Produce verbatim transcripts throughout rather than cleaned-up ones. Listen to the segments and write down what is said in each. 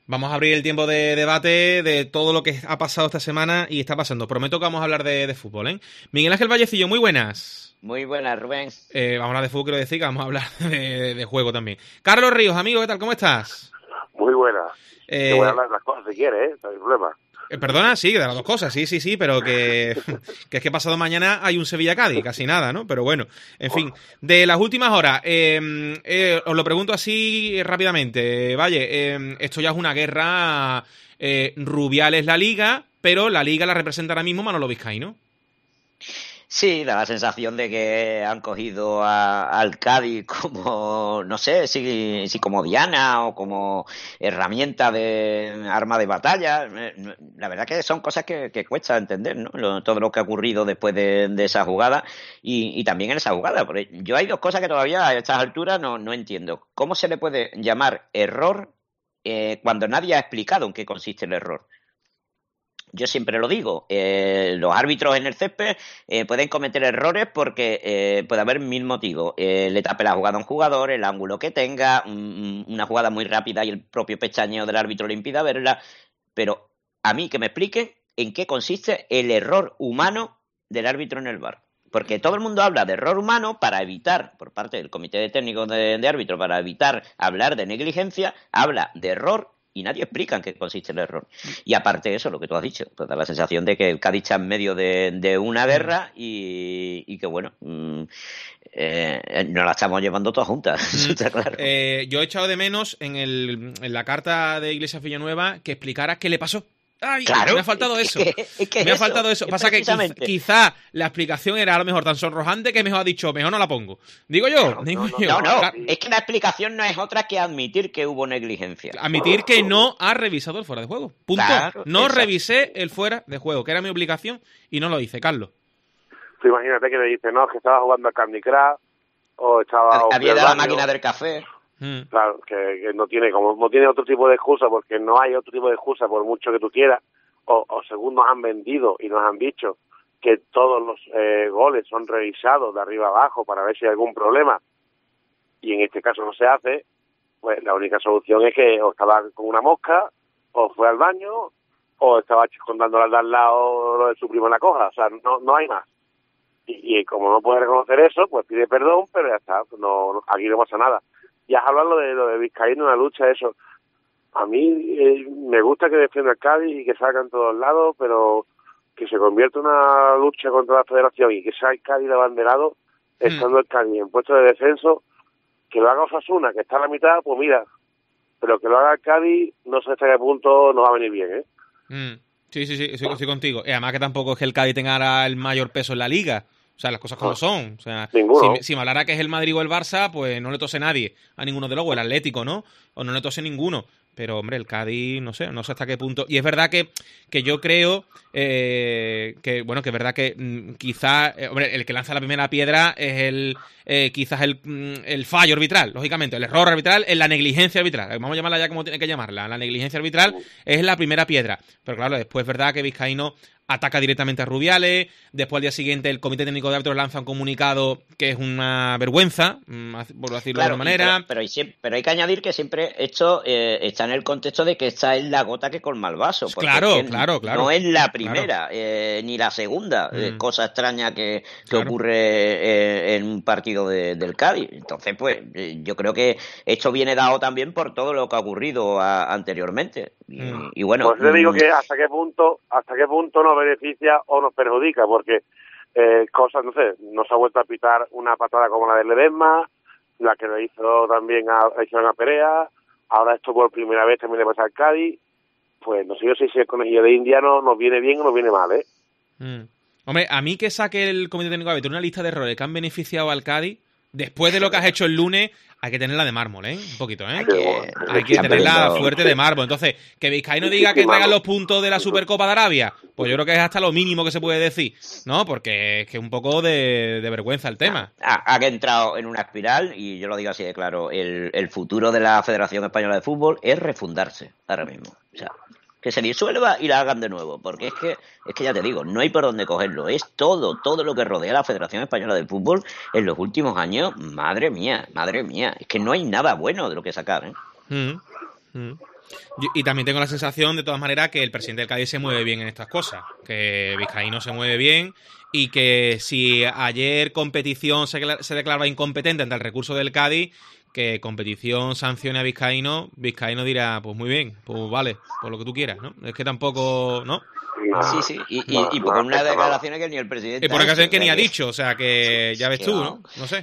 Vamos a abrir el tiempo de debate de todo lo que ha pasado esta semana y está pasando. Prometo que vamos a hablar de, de fútbol, ¿eh? Miguel Ángel Vallecillo, muy buenas. Muy buenas, Rubén. Eh, vamos a hablar de fútbol, quiero decir que vamos a hablar de, de juego también. Carlos Ríos, amigo, ¿qué tal? ¿Cómo estás? Muy buenas. Eh, Te voy a hablar de las cosas si quieres, ¿eh? No hay problema. Eh, perdona, sí, de las dos cosas, sí, sí, sí, pero que, que es que pasado mañana hay un Sevilla-Cádiz, casi nada, ¿no? Pero bueno, en fin, de las últimas horas, eh, eh, os lo pregunto así rápidamente, vaya, eh, esto ya es una guerra, eh, Rubiales la Liga, pero la Liga la representa ahora mismo Manolo Vizcaíno. Sí, da la sensación de que han cogido a, al Cádiz como, no sé, si, si como diana o como herramienta de arma de batalla. La verdad que son cosas que, que cuesta entender, ¿no? Lo, todo lo que ha ocurrido después de, de esa jugada y, y también en esa jugada. Porque yo hay dos cosas que todavía a estas alturas no, no entiendo. ¿Cómo se le puede llamar error eh, cuando nadie ha explicado en qué consiste el error? Yo siempre lo digo, eh, los árbitros en el césped eh, pueden cometer errores porque eh, puede haber mil motivos. Eh, le tape la jugada a un jugador, el ángulo que tenga, un, una jugada muy rápida y el propio pestañeo del árbitro le impida verla. Pero a mí que me explique en qué consiste el error humano del árbitro en el V A R. Porque todo el mundo habla de error humano para evitar, por parte del comité de técnicos de, de árbitros, para evitar hablar de negligencia, habla de error y nadie explica en qué consiste el error. Y aparte de eso, lo que tú has dicho, pues da la sensación de que el Cádiz está en medio de, de una guerra y, y que, bueno, mmm, eh, nos la estamos llevando todas juntas. Mm. Está claro. Eh, yo he echado de menos en, el, en la carta de Iglesias Villanueva que explicara qué le pasó. Ay, claro, me ha faltado es eso. que, es que me ha eso, faltado eso. Pasa que quizá, quizá la explicación era a lo mejor tan sonrojante que mejor ha dicho, mejor no la pongo. Digo yo, no, digo no, yo. No, no, Claro. Es que la explicación no es otra que admitir que hubo negligencia. Admitir que no ha revisado el fuera de juego. Punto. Claro, no exacto. revisé el fuera de juego, que era mi obligación, y no lo hice, Carlos. Tú imagínate que le dice, no, es que estaba jugando a Candy Crush, o estaba... Había dado la máquina del café. Mm. Claro, que, que no tiene como no tiene otro tipo de excusa, porque no hay otro tipo de excusa por mucho que tú quieras, o, o según nos han vendido y nos han dicho que todos los eh, goles son revisados de arriba abajo para ver si hay algún problema, y en este caso no se hace, pues la única solución es que o estaba con una mosca, o fue al baño, o estaba chiscondándole al de al lado lo de su primo en la coja, o sea, no, no hay más. Y, y como no puede reconocer eso, pues pide perdón, pero ya está, no, no, aquí no pasa nada. Y has hablado de lo de Vizcaíno, una lucha, eso. A mí eh, me gusta que defienda el Cádiz y que salga en todos lados, pero que se convierta en una lucha contra la federación y que sea el Cádiz de abanderado, mm. estando el Cádiz en puesto de descenso, que lo haga Osasuna, que está a la mitad, pues mira, pero que lo haga el Cádiz, no sé hasta qué punto nos va a venir bien, ¿eh? Mm. Sí, sí, sí, estoy, estoy contigo. Y además que tampoco es que el Cádiz tenga ahora el mayor peso en la Liga. O sea, las cosas como son. O sea, si, si me hablara que es el Madrid o el Barça, pues no le tose nadie a ninguno de los, o el Atlético, ¿no? O no le tose ninguno. Pero, hombre, el Cádiz, no sé, no sé hasta qué punto. Y es verdad que, que yo creo eh, que, bueno, que es verdad que mm, quizá, eh, hombre, el que lanza la primera piedra es el, eh, quizás el, mm, el fallo arbitral, lógicamente. El error arbitral es la negligencia arbitral. Vamos a llamarla ya como tiene que llamarla. La negligencia arbitral es la primera piedra. Pero claro, después es verdad que Vizcaíno ataca directamente a Rubiales, después al día siguiente el Comité Técnico de Árbitros lanza un comunicado que es una vergüenza, por decirlo claro, de alguna manera. Pero, pero, hay, pero hay que añadir que siempre esto eh, está en el contexto de que esta es la gota que colma el vaso. Claro, es que claro, claro. No es la primera, claro. eh, ni la segunda, mm. eh, cosa extraña que, que claro. ocurre eh, en un partido de, del Cádiz. Entonces, pues, eh, yo creo que esto viene dado también por todo lo que ha ocurrido a, anteriormente. Y, mm. y bueno... Pues le digo que hasta qué punto, hasta qué punto nos beneficia o nos perjudica, porque eh, cosas, no sé, no se ha vuelto a pitar una patada como la de Ledesma, la que le hizo también a, a Perea, ahora esto por primera vez también le pasa al Cádiz, pues no sé yo si el conejillo de India no, nos viene bien o nos viene mal, ¿eh? Mm. Hombre, a mí que saque el Comité Técnico de Árbitros una lista de errores que han beneficiado al Cádiz, después de lo que has hecho el lunes, hay que tenerla de mármol, ¿eh? Un poquito, ¿eh? Hay que, hay que tenerla fuerte de mármol. Entonces, que Vizcaíno diga que traigan los puntos de la Supercopa de Arabia, pues yo creo que es hasta lo mínimo que se puede decir, ¿no? Porque es que es un poco de, de vergüenza el tema. Ha, ha entrado en una espiral, y yo lo digo así de claro, el, el futuro de la Federación Española de Fútbol es refundarse ahora mismo. O sea, que se disuelva y la hagan de nuevo, porque es que es que ya te digo, no hay por dónde cogerlo, es todo, todo lo que rodea a la Federación Española de Fútbol en los últimos años, madre mía, madre mía, es que no hay nada bueno de lo que sacar, ¿eh? Mm, mm. Y también tengo la sensación, de todas maneras, que el presidente del Cádiz se mueve bien en estas cosas, que Vizcaíno se mueve bien y que si ayer Competición se, se declaraba incompetente ante el recurso del Cádiz, que Competición sancione a Vizcaíno, Vizcaíno dirá, pues muy bien, pues vale, por lo que tú quieras, ¿no? Es que tampoco, ¿no? No, sí, sí, y, y, y por unas declaraciones que ni el presidente... Y por declaraciones que ni ha dicho, o sea que ya ves tú, ¿no? No sé.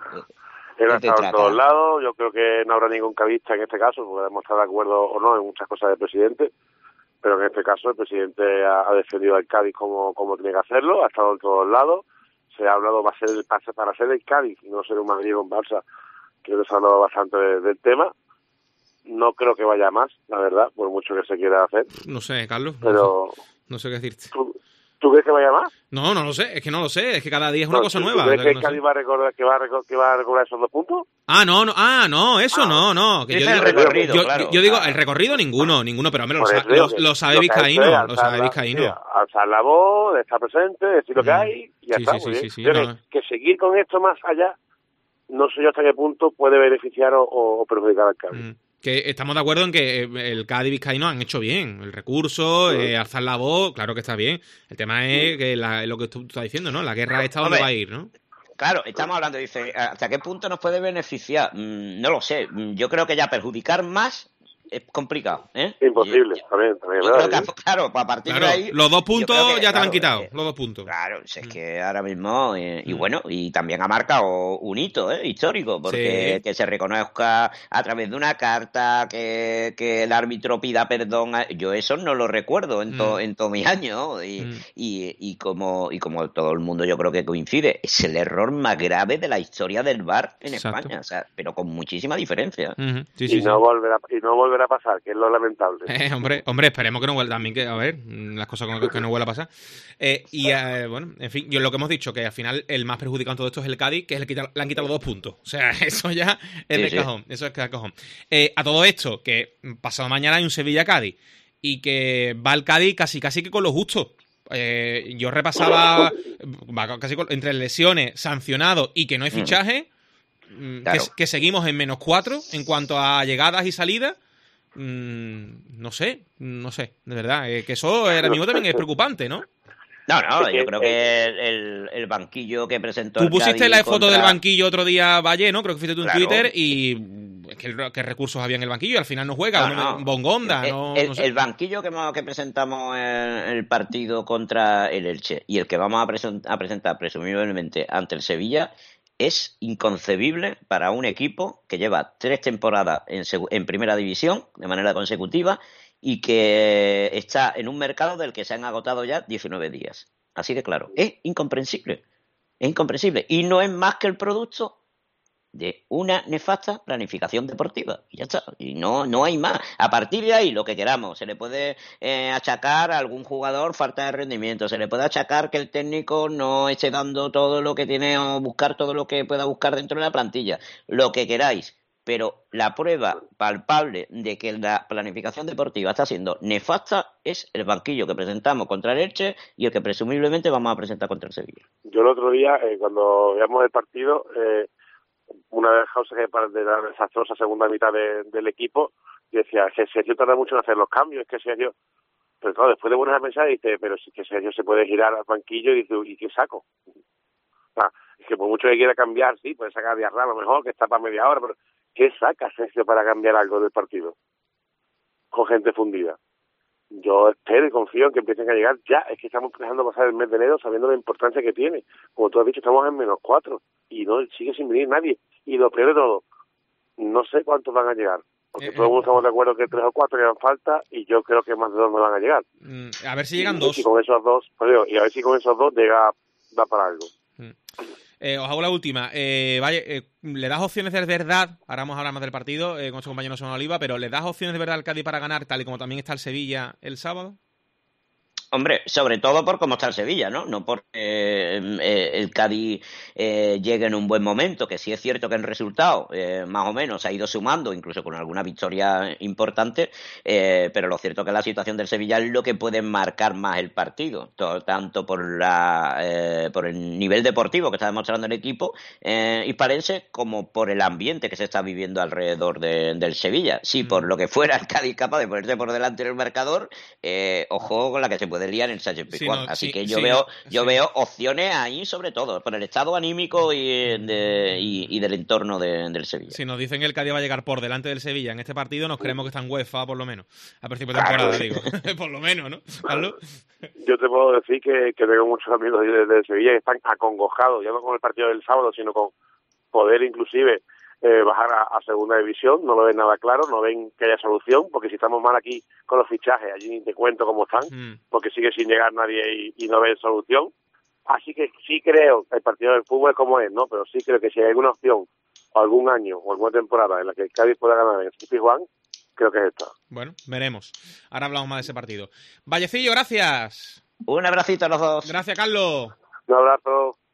Él ha estado en todos lados, yo creo que no habrá ningún cabista en este caso, podemos estar de acuerdo o no en muchas cosas del presidente, pero en este caso el presidente ha, ha defendido al Cádiz como, como tiene que hacerlo, ha estado en todos lados, se ha hablado va a ser el pase para ser el Cádiz y no ser un Madrid o un Barça, creo que se ha hablado bastante de, del tema, no creo que vaya más, la verdad, por mucho que se quiera hacer. No sé, Carlos, pero no sé, no sé qué decirte. ¿Tú, ¿Tú crees que vaya más? No, no lo sé, es que no lo sé, es que cada día es una no, cosa ¿tú, nueva. ¿Tú crees que el no Cádiz sé. va a recordar que va a, recor que va a recobrar esos dos puntos? Ah, no, no, ah, no, eso ah, no, no. Que yo, el digo, recorrido, yo, claro, yo, yo digo, claro. el recorrido ninguno, ninguno, pero hombre, lo, Pues sa lo, lo sabe lo Vizcaíno, lo sabe Vizcaíno. Sí, alzar la voz, estar presente, decir lo que Mm. hay y ya Sí, está. sí, Muy sí, bien. sí, sí, Pero no. que, que seguir con esto más allá, no sé yo hasta qué punto puede beneficiar o, o perjudicar al Cádiz. Mm. Que estamos de acuerdo en que el Cádiz y Vizcaíno han hecho bien el recurso, Sí. eh, alzar la voz, claro que está bien. El tema es Sí. que la, lo que tú, tú estás diciendo, ¿no? La guerra esta Hombre, dónde va a ir, ¿no? Claro, estamos hablando, dice, ¿hasta qué punto nos puede beneficiar? Mm, no lo sé, Mm, yo creo que ya perjudicar más es complicado, ¿eh? Imposible, Yo- yo- también, también. Yo ¿verdad? creo que, claro, a partir Claro, de ahí... los dos yo puntos creo que, ya te lo claro, han quitado, eh, los dos puntos. Claro, si es Mm. que ahora mismo, eh, y Mm. bueno, y también ha marcado un hito eh, histórico, porque Sí. que se reconozca a través de una carta, que, que el árbitro pida perdón, a- yo eso no lo recuerdo en, to- Mm. en todos mis años, y, Mm. y, y, como, y como todo el mundo yo creo que coincide, es el error más grave de la historia del V A R en Exacto. España, o sea, pero con muchísima diferencia. Ujú. Sí, y, sí, no sí. volverá, y no volverá a pasar, que es lo lamentable. Eh, hombre, hombre, esperemos que no vuelva también, que a ver, mm, las cosas que, que no vuelva a pasar. Eh, y eh, bueno, en fin, yo lo que hemos dicho, que al final el más perjudicado en todo esto es el Cádiz, que es el que le han quitado los dos puntos. O sea, eso ya es Sí, de sí. cajón, eso es de cajón. Eh, a todo esto, que pasado mañana hay un Sevilla-Cádiz, y que va el Cádiz casi casi que con lo justo. Eh, yo repasaba va casi con- entre lesiones, sancionados y que no hay fichaje, mm, Claro. que, que seguimos en menos cuatro en cuanto a llegadas y salidas. Mm, no sé, no sé, de verdad, eh, que eso ahora mismo también es preocupante, ¿no? No, no, Es que- yo creo que el, el, el banquillo que presentó Tú el pusiste Cádiz la foto contra- del banquillo otro día, Valle, ¿no? Creo que fuiste tú en Claro. Twitter y mm, es que el- qué recursos había en el banquillo y al final no juega, No, uno no. Bongonda, el, no, el- no sé. el banquillo que, hemos- que presentamos en el partido contra el Elche y el que vamos a, presen- a presentar presumiblemente ante el Sevilla es inconcebible para un equipo que lleva tres temporadas en, segu- en primera división de manera consecutiva y que está en un mercado del que se han agotado ya diecinueve días. Así de claro. Es incomprensible. Es incomprensible. Y no es más que el producto de una nefasta planificación deportiva. Y ya está. Y no, no hay más. A partir de ahí, lo que queramos. Se le puede eh, achacar a algún jugador falta de rendimiento. Se le puede achacar que el técnico no esté dando todo lo que tiene o buscar todo lo que pueda buscar dentro de la plantilla. Lo que queráis. Pero la prueba palpable de que la planificación deportiva está siendo nefasta es el banquillo que presentamos contra el Elche y el que presumiblemente vamos a presentar contra el Sevilla. Yo el otro día, eh, cuando veíamos el partido, eh, una de las causas que para de la desastrosa segunda mitad de, del equipo, y decía, que Sergio tarda mucho en hacer los cambios, es que Sergio... Pero claro, después de buenas a pensar, dice, pero si que Sergio se puede girar al banquillo y dice, ¿y qué saco? O sea, es que por mucho que quiera cambiar, sí, puede sacar a Diarra a lo mejor, que está para media hora, pero ¿qué saca Sergio para cambiar algo del partido? Con gente fundida. Yo espero y confío en que empiecen a llegar ya. Es que estamos dejando pasar el mes de enero sabiendo la importancia que tiene. Como tú has dicho, estamos en menos cuatro y no sigue sin venir nadie. Y lo peor de todo, no sé cuántos van a llegar. Porque Eh, todo el mundo estamos de acuerdo que tres o cuatro quedan falta y yo creo que más de dos no van a llegar. Mm, a ver si llegan y, dos. Y con esos dos, pues digo, y a ver si con esos dos llega, da para algo. Mm. Eh, os hago la última. Eh, vaya, eh, ¿le das opciones de verdad? Ahora vamos a hablar más del partido eh, con su compañero Son Oliva, pero ¿le das opciones de verdad al Cádiz para ganar, tal y como también está el Sevilla el sábado? Hombre, sobre todo por cómo está el Sevilla, ¿no? No porque eh, el Cádiz eh, llegue en un buen momento, que sí es cierto que en resultado eh, más o menos ha ido sumando, incluso con alguna victoria importante, eh, pero lo cierto es que la situación del Sevilla es lo que puede marcar más el partido, todo, tanto por la eh, por el nivel deportivo que está demostrando el equipo eh, hispalense como por el ambiente que se está viviendo alrededor de, del Sevilla. Si mm. por lo que fuera el Cádiz capaz de ponerse por delante del marcador, eh, ojo con la que se puede liar en el Sánchez Pizjuán. Sí, no, Así sí, que yo sí, veo yo sí. veo opciones ahí, sobre todo por el estado anímico y, de, y, y del entorno de, del Sevilla. Si nos dicen que el Cádiz va a llegar por delante del Sevilla en este partido, nos creemos que está en UEFA, por lo menos. A principio de temporada, claro. digo. Por lo menos, ¿no? ¿Carlos? Yo te puedo decir que, que tengo muchos amigos de, de Sevilla que están acongojados, ya no con el partido del sábado, sino con poder inclusive Eh, bajar a, a segunda división. No lo ven nada claro, no ven que haya solución, porque si estamos mal aquí con los fichajes, allí ni te cuento cómo están, mm. porque sigue sin llegar nadie y, y no ven solución. Así que sí creo, el partido del fútbol es como es, ¿no? Pero sí creo que si hay alguna opción, o algún año, o alguna temporada en la que el Cádiz pueda ganar en el Pizjuán, creo que es esta. Bueno, veremos. Ahora hablamos más de ese partido. Vallecillo, gracias. Un abracito a los dos. Gracias, Carlos. Un abrazo.